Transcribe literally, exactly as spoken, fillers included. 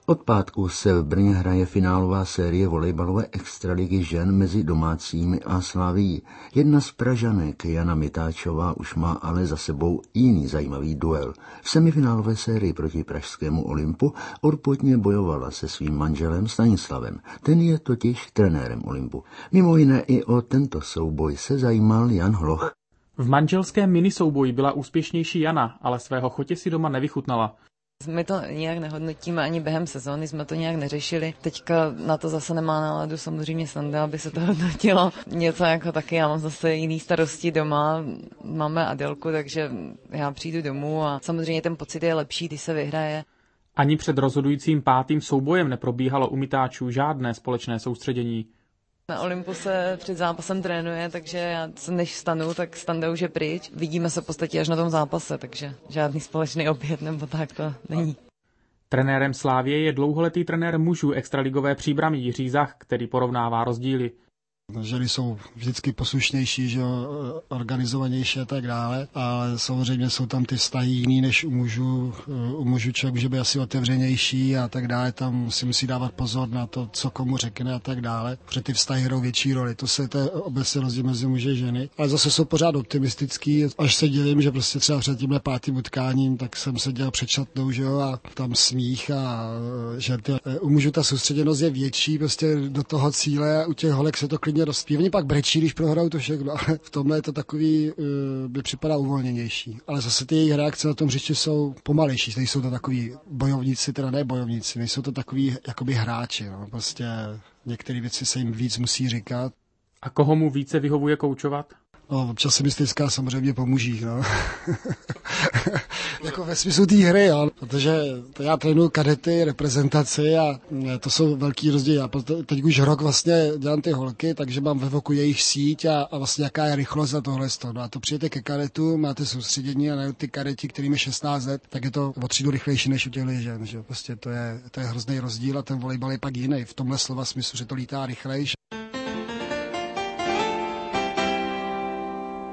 Od pátku se v Brně hraje finálová série volejbalové extraligy žen mezi domácími a Slavií. Jedna z Pražanek, Jana Mitáčová, už má ale za sebou jiný zajímavý duel. V semifinálové sérii proti pražskému Olympu odpojně bojovala se svým manželem Stanislavem. Ten je totiž trenérem Olympu. Mimo jiné i o tento souboj se zajímal Jan Hloch. V manželském minisouboji byla úspěšnější Jana, ale svého chotě si doma nevychutnala. My to nějak nehodnotíme, ani během sezóny jsme to nějak neřešili. Teďka na to zase nemá náladu samozřejmě Sanda, aby se to hodnotilo. Něco jako taky, já mám zase jiný starosti doma, máme Adelku, takže já přijdu domů a samozřejmě ten pocit je lepší, když se vyhraje. Ani před rozhodujícím pátým soubojem neprobíhalo u Mitáčů žádné společné soustředění. Na Olympu se před zápasem trénuje, takže já než vstanu, tak Standa už je pryč. Vidíme se v podstatě až na tom zápase, takže žádný společný oběd nebo tak to není. Trenérem Slávie je dlouholetý trenér mužů extraligové Příbramí Jiří Zach, který porovnává rozdíly. Ženy jsou vždycky poslušnější, že organizovanější a tak dále, ale samozřejmě jsou tam ty vztahy jiný než u mužů. U mužů člověk může být asi otevřenější a tak dále, tam si musí dávat pozor na to, co komu řekne a tak dále, protože ty vztahy hrajou větší roli. To se to je obecně rozdíl mezi muži a ženy, ale zase jsou pořád optimistický, až se dělím, že prostě třeba před tímhle pátým utkáním, tak jsem se dělal před šatnou, že jo, a tam smích a že ty, u mužů ta soustředěnost je větší, prostě do toho cíle a u těch holek se to klidně rozpí. Oni pak brečí, když prohrajou to všechno, ale v tomhle je to takový, by připadá uvolněnější. Ale zase ty jejich reakce na tom hřišti jsou pomalejší, nejsou to takový bojovníci, teda ne bojovníci, nejsou to takový jakoby hráči, no. Prostě některé věci se jim víc musí říkat. A koho mu více vyhovuje koučovat? No, občas se mi stýská samozřejmě po mužích, no. Jako ve smyslu té hry, jo, protože to já trénuju kadety, reprezentaci a to jsou velký rozdíly. Já teď už rok vlastně dělám ty holky, takže mám ve voku jejich síť a, a vlastně jaká je rychlost a tohle z toho. No a to přijete ke kadetu, máte soustředění a na ty kadeti, kterým je šestnáct let, tak je to o třídu rychlejší než u těch žen, že prostě to je, to je hrozný rozdíl a ten volejbal je pak jiný. V tomhle slova smyslu, že to lítá rychlejš